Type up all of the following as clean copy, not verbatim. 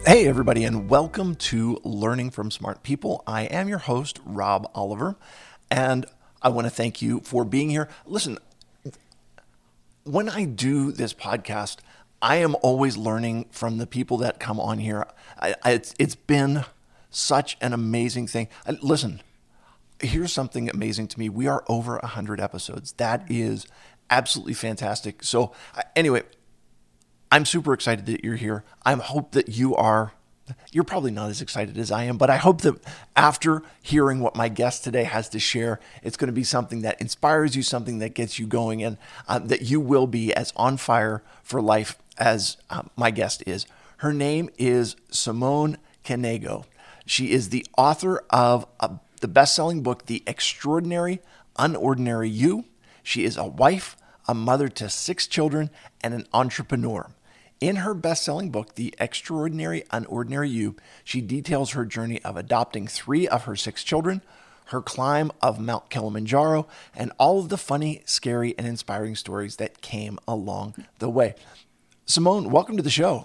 Hey, everybody, and welcome to Learning from Smart People. I am your host, Rob Oliver, and I want to thank you for being here. Listen, when I do this podcast, I am always learning from the people that come on here. It's been such an amazing thing. Listen, here's something amazing to me. We are over 100 episodes. That is absolutely fantastic. So anyway, I'm super excited that you're here. I hope that you're probably not as excited as I am, but I hope that after hearing what my guest today has to share, it's going to be something that inspires you, something that gets you going, and that you will be as on fire for life as my guest is. Her name is Simone Canego. She is the author of the best-selling book, The Extraordinary Unordinary You. She is a wife, a mother to 6 children, and an entrepreneur. In her best-selling book, The Extraordinary Unordinary You, she details her journey of adopting 3 of her 6 children, her climb of Mount Kilimanjaro, and all of the funny, scary, and inspiring stories that came along the way. Simone, welcome to the show.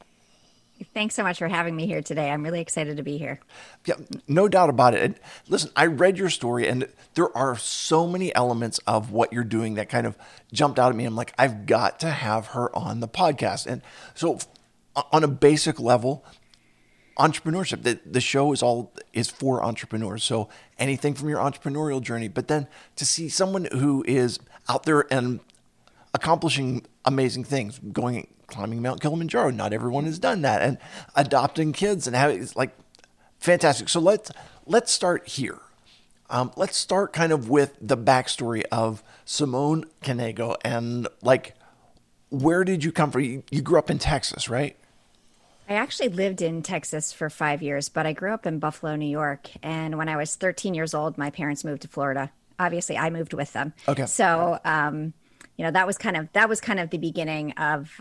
Thanks so much for having me here today. I'm really excited to be here. Yeah, no doubt about it. And listen, I read your story, and there are so many elements of what you're doing that kind of jumped out at me. I'm like, I've got to have her on the podcast. And so on a basic level, entrepreneurship, the show is for entrepreneurs. So anything from your entrepreneurial journey, but then to see someone who is out there and accomplishing amazing things, climbing Mount Kilimanjaro. Not everyone has done that, and adopting kids and having, it's like fantastic. So let's start here. Let's start kind of with the backstory of Simone Canego, and like, where did you come from? You grew up in Texas, right? I actually lived in Texas for 5 years, but I grew up in Buffalo, New York. And when I was 13 years old, my parents moved to Florida. Obviously, I moved with them. Okay. So, that was kind of the beginning of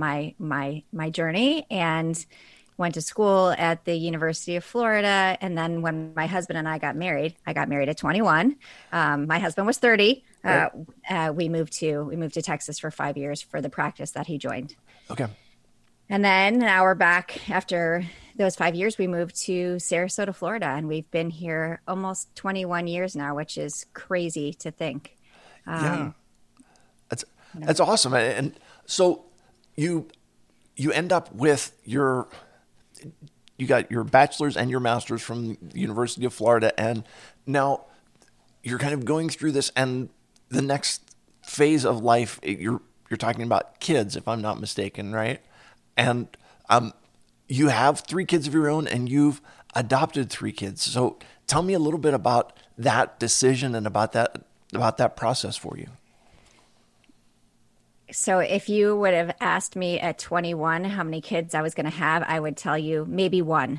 my journey, and went to school at the University of Florida. And then when my husband and I got married at 21. My husband was 30. Right. We moved to Texas for 5 years for the practice that he joined. Okay. And then now we're back after those 5 years. We moved to Sarasota, Florida, and we've been here almost 21 years now, which is crazy to think. Yeah. That's awesome. And so you end up with you got your bachelor's and your master's from the University of Florida, and now you're kind of going through this, and the next phase of life, you're talking about kids, if I'm not mistaken, right? And you have 3 kids of your own, and you've adopted 3 kids. So tell me a little bit about that decision and about that process for you. So if you would have asked me at 21 how many kids I was going to have, I would tell you maybe 1.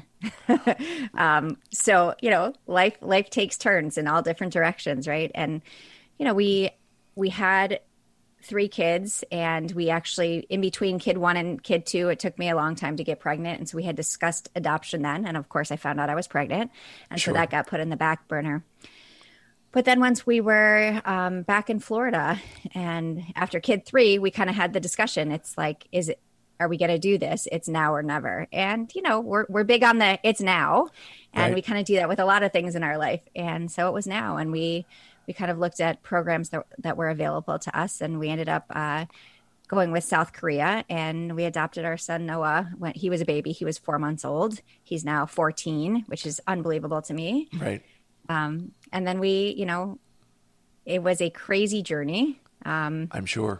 So, life takes turns in all different directions, right? And, we had 3 kids, and we actually, in between kid 1 and kid 2, it took me a long time to get pregnant. And so we had discussed adoption then. And of course, I found out I was pregnant. And Sure. so that got put in the back burner. But then once we were back in Florida, and after kid 3, we kind of had the discussion. It's like, are we going to do this? It's now or never. And, we're big on the it's now. And Right. we kind of do that with a lot of things in our life. And so it was now. And we kind of looked at programs that were available to us. And we ended up going with South Korea. And we adopted our son, Noah, when he was a baby. He was 4 months old. He's now 14, which is unbelievable to me. Right. And then it was a crazy journey. I'm sure.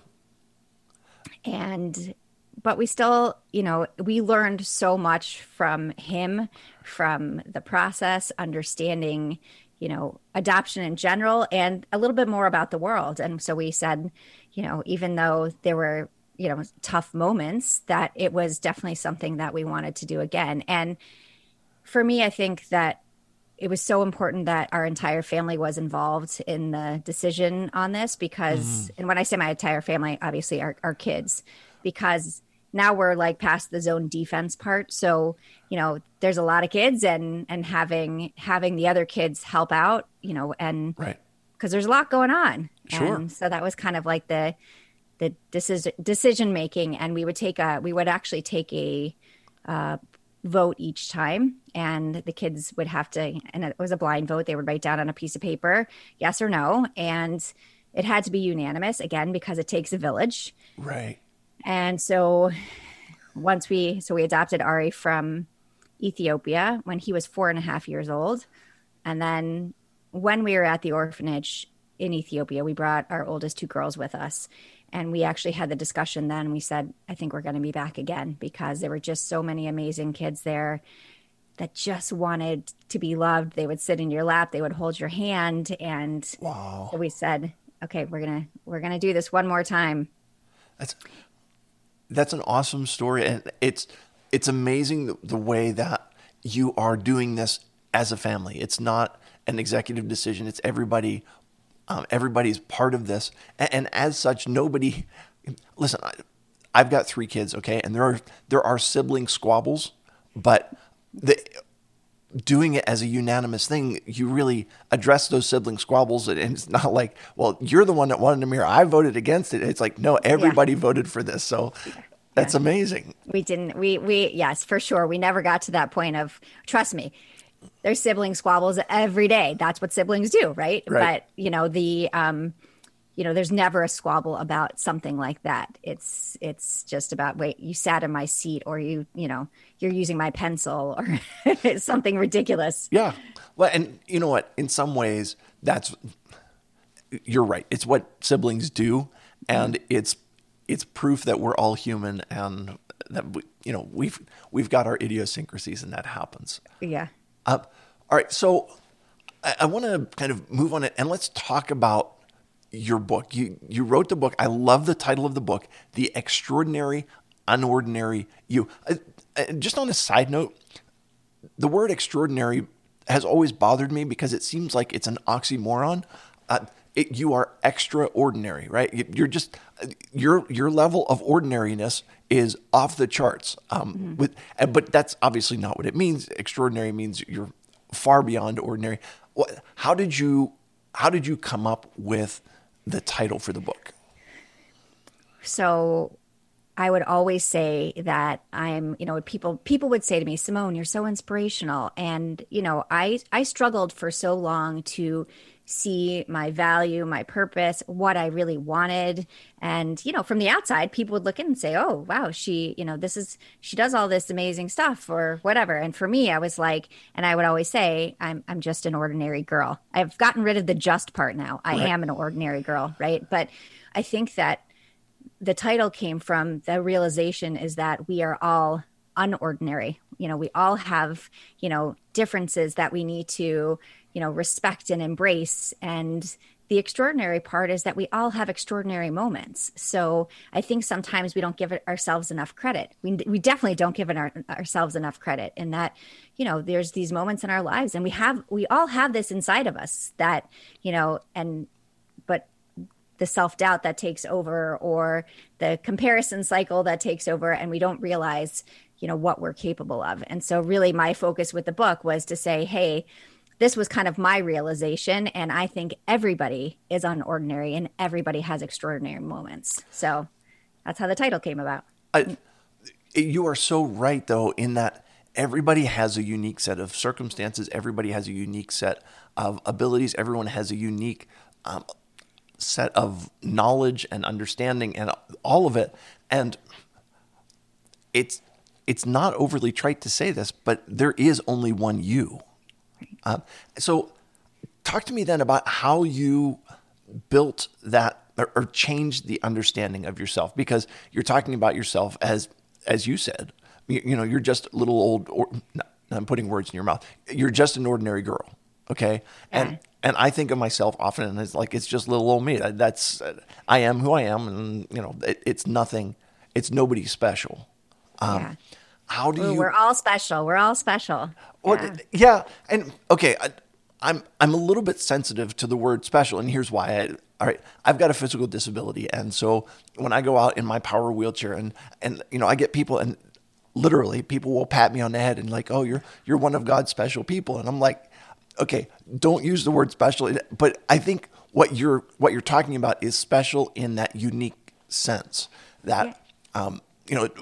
But we still, we learned so much from him, from the process, understanding, adoption in general, and a little bit more about the world. And so we said, even though there were, tough moments, that it was definitely something that we wanted to do again. And for me, I think that it was so important that our entire family was involved in the decision on this, because, and when I say my entire family, obviously our kids, because now we're like past the zone defense part. So, there's a lot of kids, and having the other kids help out, and Right. because there's a lot going on. Sure. And so that was kind of like the decision making. And we would actually take a vote each time, and the kids would have to, and it was a blind vote. They would write down on a piece of paper, yes or no. And it had to be unanimous again, because it takes a village. Right. And so we adopted Ari from Ethiopia when he was 4.5 years old. And then when we were at the orphanage in Ethiopia, we brought our oldest two girls with us. And we actually had the discussion then. We said, I think we're going to be back again, because there were just so many amazing kids there that just wanted to be loved. They would sit in your lap, they would hold your hand. And Wow. so we said, okay, we're going to do this one more time. That's an awesome story. And it's amazing the way that you are doing this as a family. It's not an executive decision. It's everybody. Everybody's part of this. And as such, nobody, listen, I've got 3 kids. Okay. And there are sibling squabbles, but doing it as a unanimous thing, you really address those sibling squabbles. And it's not like, well, you're the one that wanted to mirror. I voted against it. It's like, no, everybody voted for this. So that's amazing. Yes, for sure. We never got to that point of, trust me, there's sibling squabbles every day. That's what siblings do. Right. But there's never a squabble about something like that. It's just about, wait, you sat in my seat, or you're using my pencil, or something ridiculous. Yeah. Well, and you know what? In some ways, you're right. It's what siblings do, and it's proof that we're all human, and that we've got our idiosyncrasies, and that happens. Yeah. All right. So I want to kind of move on it, and let's talk about your book. You wrote the book. I love the title of the book, The Extraordinary, Unordinary You. Just on a side note, the word extraordinary has always bothered me, because it seems like it's an oxymoron. You are extraordinary, right? You're just your level of ordinariness is off the charts. But that's obviously not what it means. Extraordinary means you're far beyond ordinary. How did you come up with the title for the book? So I would always say that people would say to me, Simone, you're so inspirational. And, I struggled for so long to see my value, my purpose, what I really wanted. And, from the outside, people would look in and say, oh, wow, she does all this amazing stuff or whatever. And for me, I was like, and I would always say, I'm just an ordinary girl. I've gotten rid of the just part now. I am an ordinary girl. Right. But I think that the title came from the realization is that we are all unordinary. We all have, differences that we need to, respect and embrace. And the extraordinary part is that we all have extraordinary moments. So I think sometimes we don't give ourselves enough credit. We definitely don't give ourselves enough credit in that, there's these moments in our lives, and we all have this inside of us that, but the self-doubt that takes over, or the comparison cycle that takes over, and we don't realize, what we're capable of. And so really my focus with the book was to say, hey, this was kind of my realization. And I think everybody is unordinary, and everybody has extraordinary moments. So that's how the title came about. You are so right, though, in that everybody has a unique set of circumstances. Everybody has a unique set of abilities. Everyone has a unique set of knowledge and understanding and all of it. And it's not overly trite to say this, but there is only one you. So talk to me then about how you built that or changed the understanding of yourself, because you're talking about yourself as you said, you're just a little old, or I'm putting words in your mouth. You're just an ordinary girl. Okay. And I think of myself often as like, it's just little old me. I am who I am. And it's nothing, it's nobody special. How do you? We're all special. We're all special. Well, yeah. And okay, I'm a little bit sensitive to the word special, and here's why. All right, I've got a physical disability, and so when I go out in my power wheelchair, and I get people, and literally people will pat me on the head and like, oh, you're one of God's special people, and I'm like, okay, don't use the word special, but I think what you're talking about is special in that unique sense that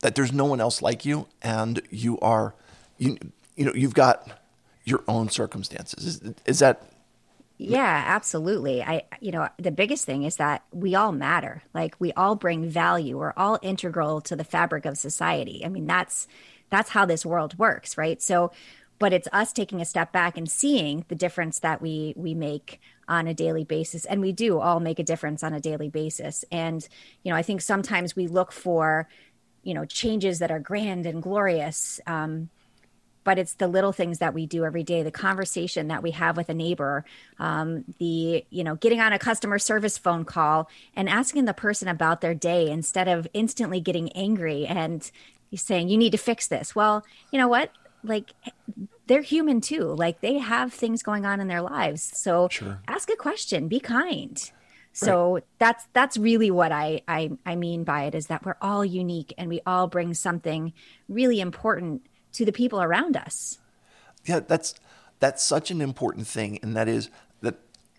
that there's no one else like you, and you've got your own circumstances. Is that Yeah, absolutely. The biggest thing is that we all matter. Like we all bring value. We're all integral to the fabric of society. I mean, that's how this world works, right? So, but it's us taking a step back and seeing the difference that we make on a daily basis. And we do all make a difference on a daily basis. And, I think sometimes we look for, changes that are grand and glorious. But it's the little things that we do every day, the conversation that we have with a neighbor, getting on a customer service phone call and asking the person about their day instead of instantly getting angry and saying, you need to fix this. Well, you know what? Like they're human too. Like they have things going on in their lives. So sure? ask a question, be kind. So that's really what I mean by it, is that we're all unique and we all bring something really important to the people around us. Yeah, that's such an important thing, and that is that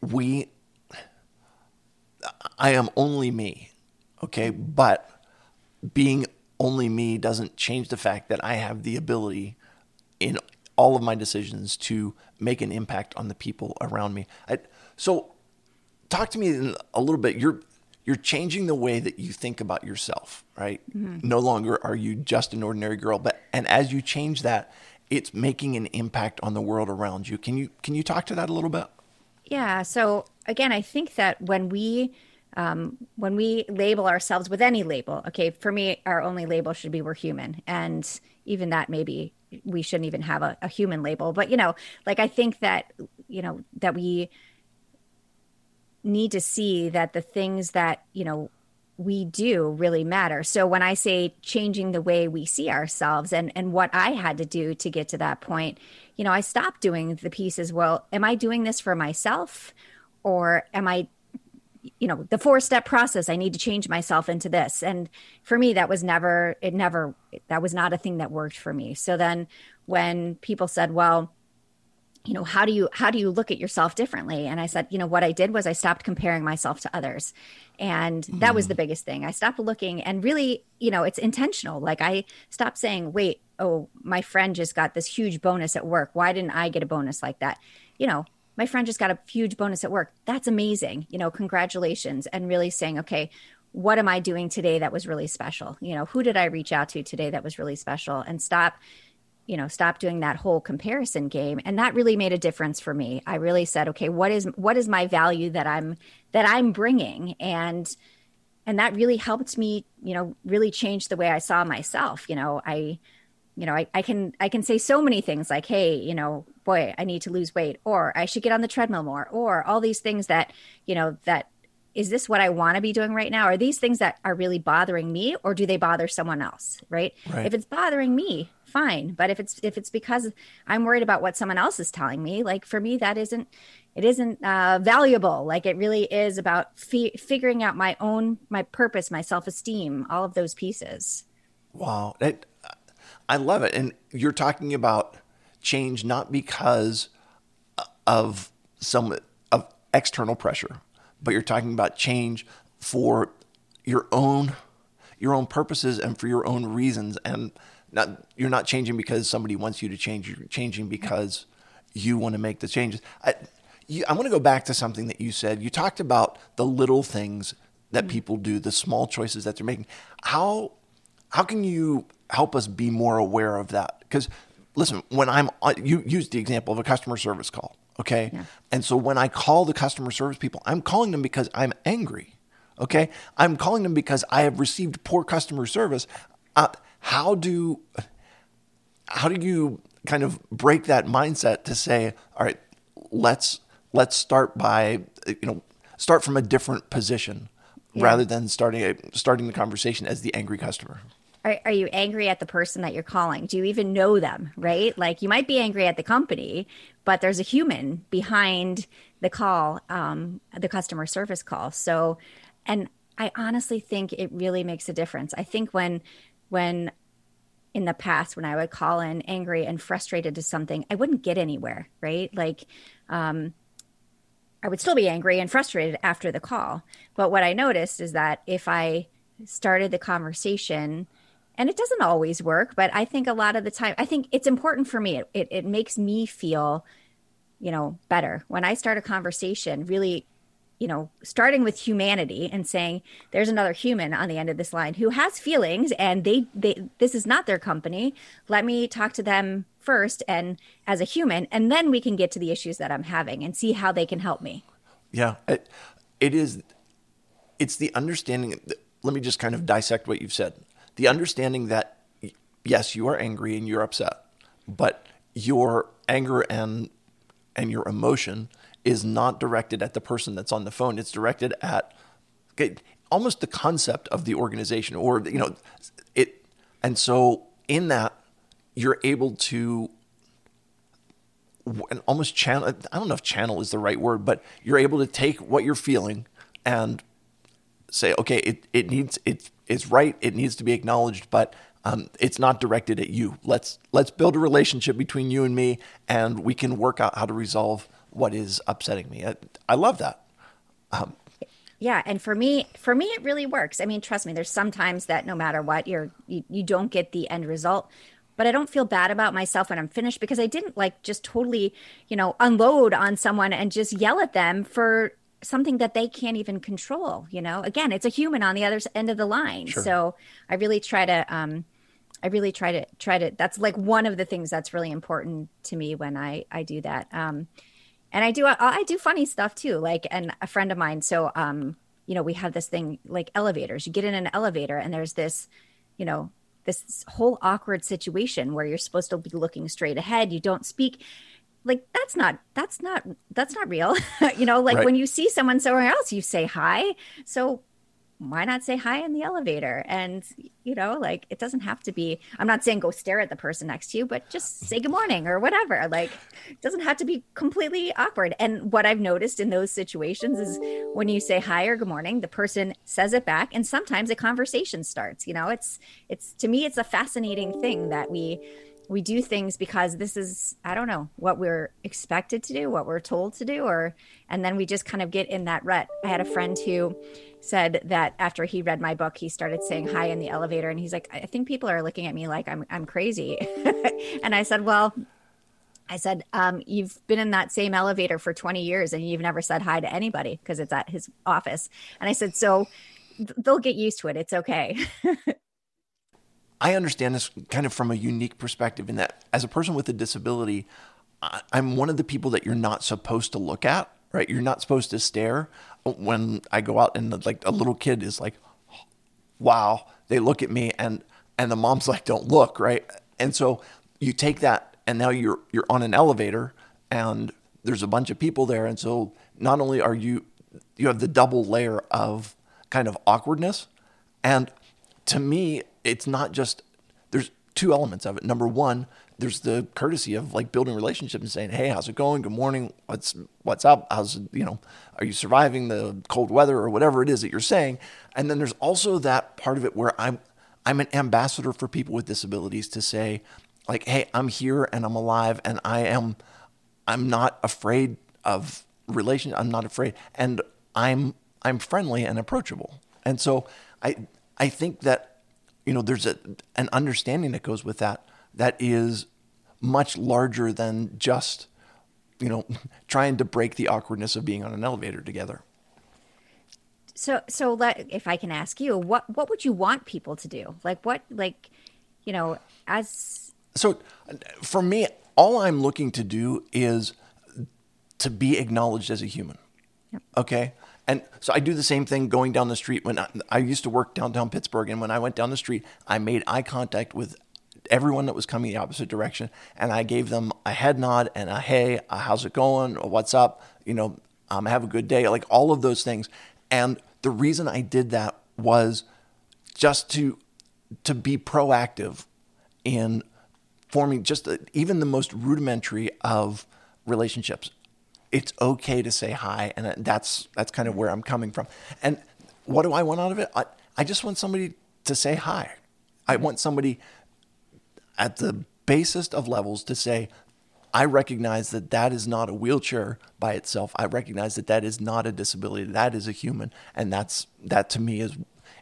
I am only me, okay? But being only me doesn't change the fact that I have the ability in all of my decisions to make an impact on the people around me. So talk to me a little bit. You're changing the way that you think about yourself, right? Mm-hmm. No longer are you just an ordinary girl, and as you change that, it's making an impact on the world around you. Can you talk to that a little bit? Yeah. So again, I think that when we label ourselves with any label, okay, for me, our only label should be we're human, and even that maybe we shouldn't even have a human label. But I think that that we need to see that the things that, we do really matter. So when I say changing the way we see ourselves and what I had to do to get to that point, I stopped doing the pieces. Well, am I doing this for myself, or am I, the 4-step process, I need to change myself into this. And for me, that was that was not a thing that worked for me. So then when people said, well, how do you look at yourself differently? And I said, what I did was I stopped comparing myself to others. And that was the biggest thing. I stopped looking, and really, it's intentional. Like I stopped saying, wait, oh, my friend just got this huge bonus at work. Why didn't I get a bonus like that? My friend just got a huge bonus at work. That's amazing. Congratulations. And really saying, okay, what am I doing today that was really special? Who did I reach out to today that was really special? And stop doing that whole comparison game. And that really made a difference for me. I really said, okay, what is my value that I'm bringing? And that really helped me, really change the way I saw myself. I can say so many things like, hey, boy, I need to lose weight, or I should get on the treadmill more, or all these things that, that is this what I want to be doing right now? Are these things that are really bothering me, or do they bother someone else? Right. If it's bothering me, fine. But if it's because I'm worried about what someone else is telling me, like for me, it isn't valuable. Like it really is about figuring out my purpose, my self-esteem, all of those pieces. Wow. I love it. And you're talking about change, not because of of external pressure, but you're talking about change for your own purposes and for your own reasons. And you're not changing because somebody wants you to change. You're changing because you want to make the changes. I want to go back to something that you said. You talked about the little things that people do, the small choices that they're making. How can you help us be more aware of that? Because listen, when you used the example of a customer service call, okay? Yeah. And so when I call the customer service people, I'm calling them because I'm angry, okay? I'm calling them because I have received poor customer service. How do you kind of break that mindset to say, all right, let's start by, start from a different position rather than starting the conversation as the angry customer? Are you angry at the person that you're calling? Do you even know them, right? Like you might be angry at the company, but there's a human behind the call, the customer service call. So, and I honestly think it really makes a difference. I think when in the past, when I would call in angry and frustrated to something, I wouldn't get anywhere, right? Like, I would still be angry and frustrated after the call. But what I noticed is that if I started the conversation And it doesn't always work, but I think a lot of the time, I think it's important for me. It makes me feel, better when I start a conversation, really, starting with humanity and saying there's another human on the end of this line who has feelings and this is not their company. Let me talk to them first and as a human, and then we can get to the issues that I'm having and see how they can help me. Yeah, it is. It's the understanding. Let me just kind of dissect what you've said. The understanding that, yes, you are angry and you're upset, but your anger and your emotion is not directed at the person that's on the phone. It's directed at almost the concept of the organization, or it. And so in that, you're able to almost channel. I don't know if channel is the right word, but you're able to take what you're feeling and say, okay, it's right. It needs to be acknowledged, but it's not directed at you. Let's build a relationship between you and me, and we can work out how to resolve what is upsetting me. I love that. Yeah, and for me, it really works. I mean, trust me, there's sometimes that no matter what, you don't get the end result, but I don't feel bad about myself when I'm finished because I didn't just totally, unload on someone and just yell at them for something that they can't even control. Again, it's a human on the other end of the line. Sure. So I really try to, that's like one of the things that's really important to me when I do that. And I do funny stuff too, and a friend of mine. So, we have this thing like elevators. You get in an elevator and there's this, this whole awkward situation where you're supposed to be looking straight ahead. You don't speak. That's not real. Right. When you see someone somewhere else, you say hi. So why not say hi in the elevator? And, it doesn't have to be, I'm not saying go stare at the person next to you, but just say good morning or whatever. It doesn't have to be completely awkward. And what I've noticed in those situations is when you say hi or good morning, the person says it back. And sometimes a conversation starts, it's to me, it's a fascinating thing that we do things because this is, I don't know, what we're expected to do, what we're told to do, and then we just kind of get in that rut. I had a friend who said that after he read my book, he started saying hi in the elevator and he's like, I think people are looking at me like I'm crazy. And I said, you've been in that same elevator for 20 years and you've never said hi to anybody because it's at his office. And I said, so they'll get used to it. It's okay. I understand this kind of from a unique perspective in that as a person with a disability, I'm one of the people that you're not supposed to look at, right? You're not supposed to stare. When I go out and a little kid is like, wow, they look at me and the mom's like, don't look, right? And so you take that and now you're on an elevator and there's a bunch of people there. And so not only are you have the double layer of kind of awkwardness. And to me, it's not just, there's two elements of it. Number one, there's the courtesy of building relationships and saying, hey, how's it going? Good morning. What's up? Are you surviving the cold weather or whatever it is that you're saying? And then there's also that part of it where I'm an ambassador for people with disabilities to say hey, I'm here and I'm alive and I'm not afraid of relation. I'm not afraid. And I'm friendly and approachable. And so I think that, there's an understanding that goes with that is much larger than just, trying to break the awkwardness of being on an elevator together. So if I can ask you, what would you want people to do? So for me, all I'm looking to do is to be acknowledged as a human. Yep. Okay. And so I do the same thing going down the street. When I used to work downtown Pittsburgh, and when I went down the street, I made eye contact with everyone that was coming the opposite direction, and I gave them a head nod and a hey, how's it going? Or what's up? Have a good day. All of those things. And the reason I did that was just to be proactive in forming just even the most rudimentary of relationships. It's okay to say hi, and that's kind of where I'm coming from. And what do I want out of it? I just want somebody to say hi. I want somebody at the basest of levels to say, I recognize that is not a wheelchair by itself. I recognize that is not a disability. That is a human, and that to me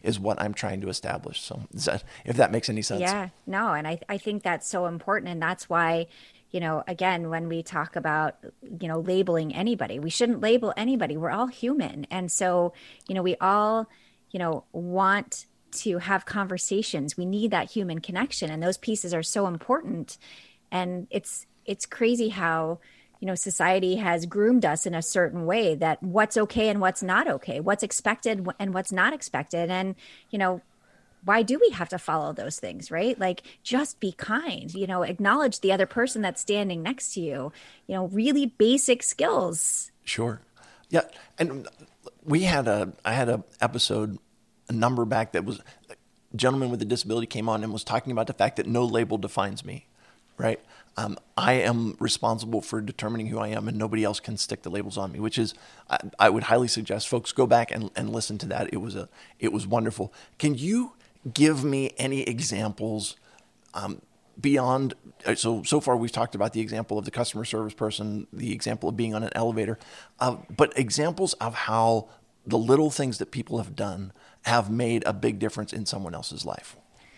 is what I'm trying to establish. So if that makes any sense. Yeah, no, and I think that's so important. And that's why, again, when we talk about, labeling anybody, we shouldn't label anybody. We're all human. And so, we all, want to have conversations. We need that human connection. And those pieces are so important. And it's crazy how, society has groomed us in a certain way that what's okay and what's not okay, what's expected and what's not expected. And, why do we have to follow those things, right? Like, just be kind, acknowledge the other person that's standing next to you, really basic skills. Sure. Yeah. And I had a episode a number back that was a gentleman with a disability came on and was talking about the fact that no label defines me, right? I am responsible for determining who I am, and nobody else can stick the labels on me, which is, I would highly suggest folks go back and listen to that. It was wonderful. Can you give me any examples beyond, so far we've talked about the example of the customer service person, the example of being on an elevator, but examples of how the little things that people have done have made a big difference in someone else's life?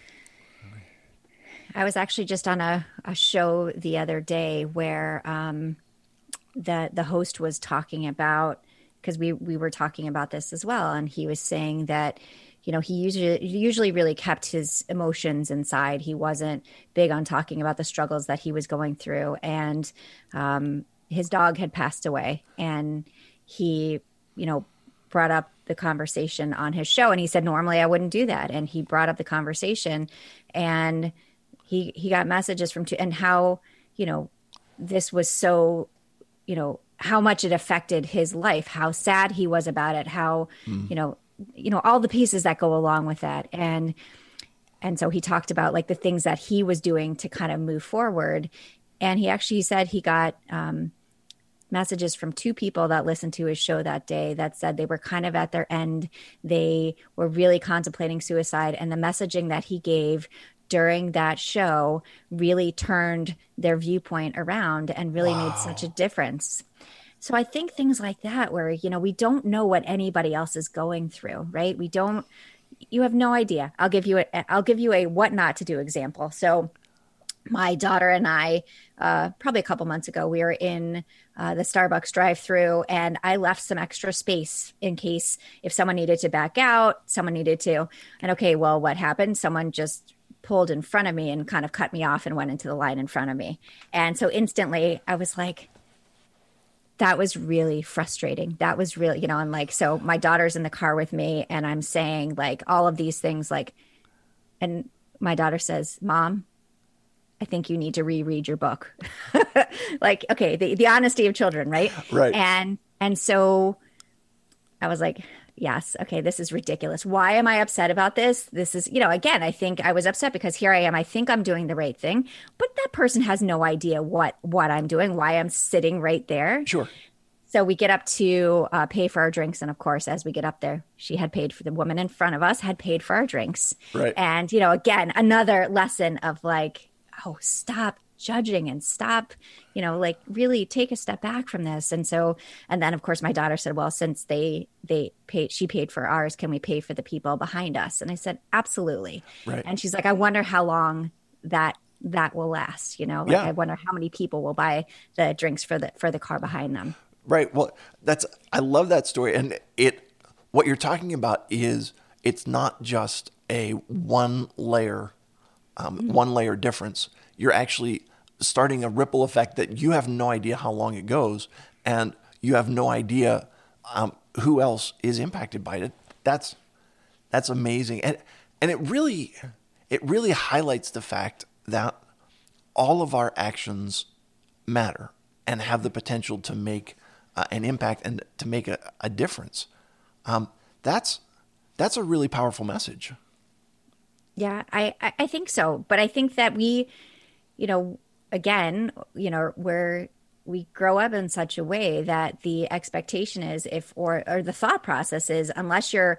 I was actually just on a show the other day where the host was talking about, because we were talking about this as well, and he was saying that he usually really kept his emotions inside. He wasn't big on talking about the struggles that he was going through, and his dog had passed away, and he brought up the conversation on his show, and he said normally I wouldn't do that, and he brought up the conversation, and he got messages from and how this was so how much it affected his life, how sad he was about it, how all the pieces that go along with that, and so he talked about like the things that he was doing to kind of move forward, and he actually said he got messages from two people that listened to his show that day that said they were kind of at their end. They were really contemplating suicide, and the messaging that he gave during that show really turned their viewpoint around and really made such a difference. So I think things like that, where, we don't know what anybody else is going through, right? You have no idea. I'll give you a what not to do example. So my daughter and I, probably a couple months ago, we were in the Starbucks drive-through, and I left some extra space in case if someone needed to back out, someone needed to. And okay, well, what happened? Someone just pulled in front of me and kind of cut me off and went into the line in front of me. And so instantly I was like, that was really frustrating. That was really, and like, so my daughter's in the car with me, and I'm saying like all of these things, like, and my daughter says, Mom, I think you need to reread your book. Like, okay, the honesty of children, right? Right. And so I was like, yes, okay, this is ridiculous. Why am I upset about this? This is, again, I think I was upset because here I am. I think I'm doing the right thing, but that person has no idea what I'm doing, why I'm sitting right there. Sure. So we get up to pay for our drinks. And of course, as we get up there, she had paid for the woman in front of us, had paid for our drinks. Right. And, again, another lesson of like, oh, stop judging and stop, like really take a step back from this. And then of course my daughter said, well, since they paid, she paid for ours, can we pay for the people behind us? And I said, absolutely. Right. And she's like, I wonder how long that will last. I wonder how many people will buy the drinks for the car behind them. Right. Well, I love that story. And what you're talking about is, it's not just a one layer difference. You're actually starting a ripple effect that you have no idea how long it goes, and you have no idea who else is impacted by it. That's amazing, and it really highlights the fact that all of our actions matter and have the potential to make an impact and to make a difference. That's a really powerful message. Yeah, I think so. But I think that we, again, where we grow up in such a way that the expectation is or the thought process is, unless you're,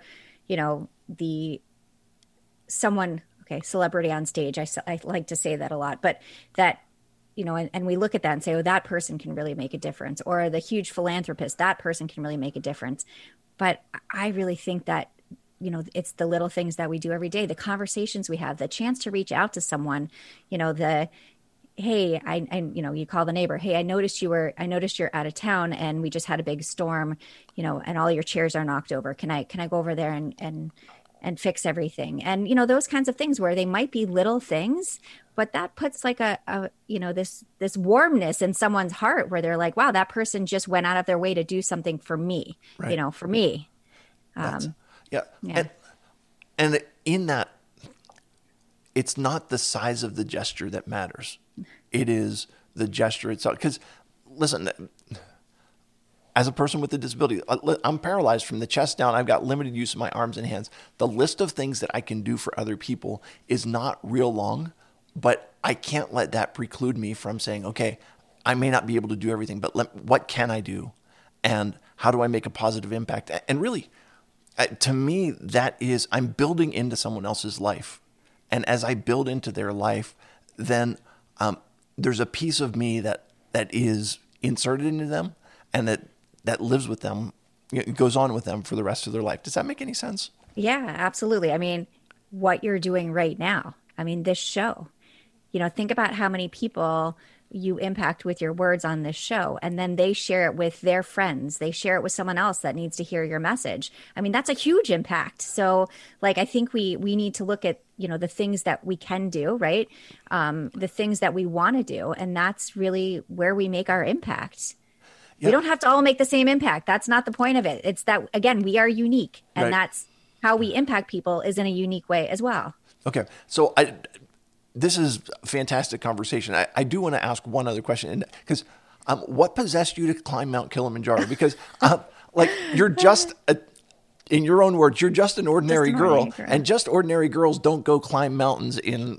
celebrity on stage. I like to say that a lot, but that, and we look at that and say, oh, that person can really make a difference, or the huge philanthropist, that person can really make a difference. But I really think that it's the little things that we do every day, the conversations we have, the chance to reach out to someone, the, hey, you call the neighbor, hey, I noticed you're out of town and we just had a big storm, and all your chairs are knocked over. Can I go over there and fix everything? And, those kinds of things where they might be little things, but that puts like this warmness in someone's heart where they're like, wow, that person just went out of their way to do something for me, Right. for me. Yeah. Yeah. And in that, it's not the size of the gesture that matters. It is the gesture itself. Because, listen, as a person with a disability, I'm paralyzed from the chest down. I've got limited use of my arms and hands. The list of things that I can do for other people is not real long, but I can't let that preclude me from saying, okay, I may not be able to do everything, but what can I do? And how do I make a positive impact? And really, to me, that is, I'm building into someone else's life. And as I build into their life, then there's a piece of me that is inserted into them and that lives with them, goes on with them for the rest of their life. Does that make any sense? Yeah, absolutely. I mean, what you're doing right now, I mean, this show, think about how many people you impact with your words on this show, and then they share it with their friends. They share it with someone else that needs to hear your message. I mean, that's a huge impact. So like, I think we need to look at, the things that we can do, right? The things that we want to do. And that's really where we make our impact. Yeah. We don't have to all make the same impact. That's not the point of it. It's that, again, we are unique, and Right. that's how we impact people is in a unique way as well. Okay. So this is a fantastic conversation. I do want to ask one other question, because what possessed you to climb Mount Kilimanjaro? Because you're just, in your own words, you're just an ordinary girl, and just ordinary girls don't go climb mountains in,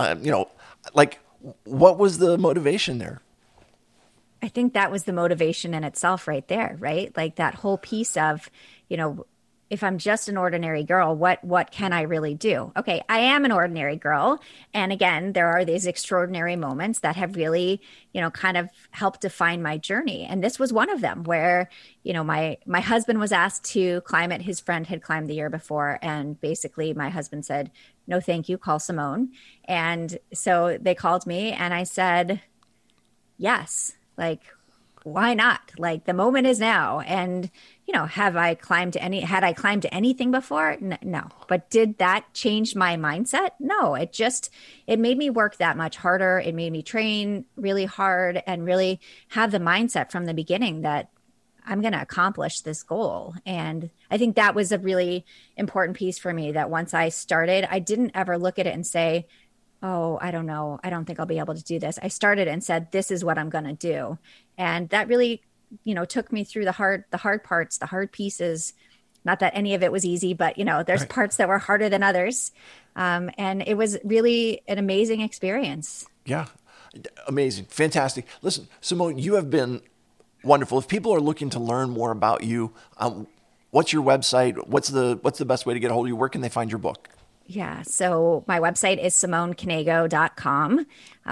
what was the motivation there? I think that was the motivation in itself right there, right? Like that whole piece of, if I'm just an ordinary girl, what can I really do? Okay, I am an ordinary girl. And again, there are these extraordinary moments that have really, kind of helped define my journey. And this was one of them where, my husband was asked to climb it. His friend had climbed the year before. And basically my husband said, no, thank you, call Simone. And so they called me and I said, yes, like, why not? Like, the moment is now. And, had I climbed anything before? No. But did that change my mindset? No, it made me work that much harder. It made me train really hard and really have the mindset from the beginning that I'm going to accomplish this goal. And I think that was a really important piece for me, that once I started, I didn't ever look at it and say, oh, I don't know, I don't think I'll be able to do this. I started and said, this is what I'm going to do. And that really, took me through the hard parts, the hard pieces. Not that any of it was easy, but, there's Right. parts that were harder than others. And it was really an amazing experience. Yeah. Amazing. Fantastic. Listen, Simone, you have been wonderful. If people are looking to learn more about you, what's your website? What's the best way to get a hold of you? Where can they find your book? Yeah. So my website is SimoneKanego.com.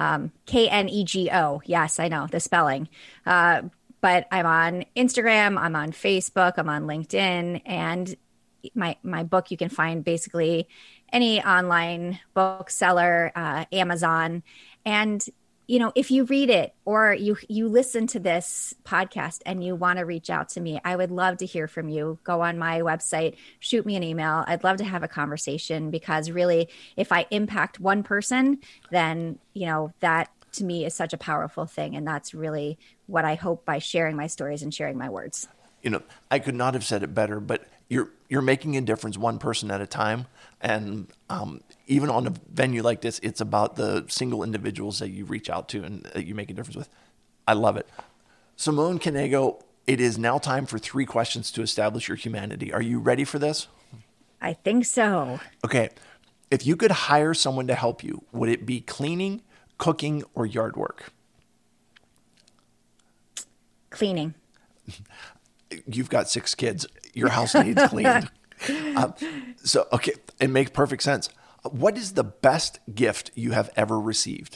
Knego. Yes, I know the spelling. But I'm on Instagram, I'm on Facebook, I'm on LinkedIn, and my book you can find basically any online bookseller, Amazon. And if you read it or you listen to this podcast and you want to reach out to me, I would love to hear from you. Go on my website, shoot me an email. I'd love to have a conversation, because really, if I impact one person, then, that to me is such a powerful thing. And that's really what I hope by sharing my stories and sharing my words. I could not have said it better, but you're making a difference one person at a time. And even on a venue like this, it's about the single individuals that you reach out to and that you make a difference with. I love it. Simone Kanego, it is now time for 3 questions to establish your humanity. Are you ready for this? I think so. Okay. If you could hire someone to help you, would it be cleaning, cooking, or yard work? Cleaning. You've got 6 kids. Your house needs cleaned. Okay, it makes perfect sense. What is the best gift you have ever received?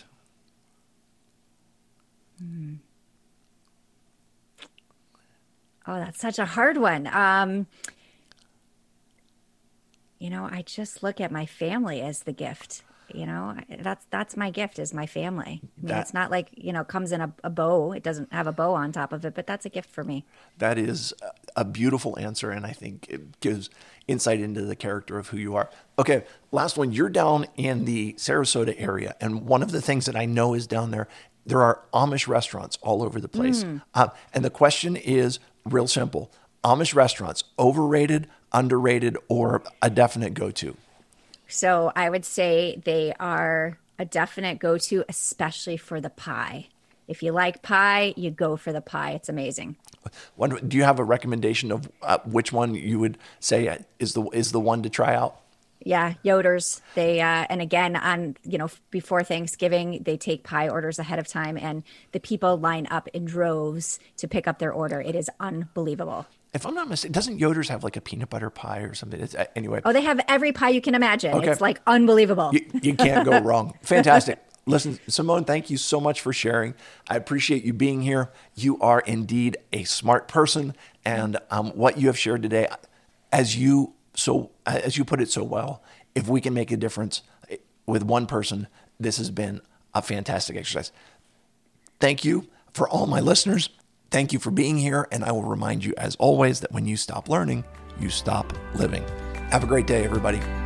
Oh, that's such a hard one. I just look at my family as the gift. That's my gift is my family. I mean, That it's not like, it comes in a bow. It doesn't have a bow on top of it, but that's a gift for me. that is a beautiful answer, and I think it gives insight into the character of who you are. Okay, last one. You're down in the Sarasota area, and one of the things that I know is down there, there are Amish restaurants all over the place. And the question is real simple. Amish restaurants, overrated, underrated, or a definite go-to? So I would say they are a definite go-to, especially for the pie. If you like pie, you go for the pie. It's amazing. Do you have a recommendation of which one you would say is the one to try out? Yeah, Yoder's. They and again on before Thanksgiving, they take pie orders ahead of time, and the people line up in droves to pick up their order. It is unbelievable. If I'm not mistaken, doesn't Yoder's have like a peanut butter pie or something? Anyway, Oh, they have every pie you can imagine. okay. It's like unbelievable. You can't go wrong. Fantastic. Listen, Simone, thank you so much for sharing. I appreciate you being here. You are indeed a smart person, and what you have shared today, as you put it so well, if we can make a difference with one person, this has been a fantastic exercise. Thank you for all my listeners. Thank you for being here, and I will remind you, as always, that when you stop learning, you stop living. Have a great day, everybody.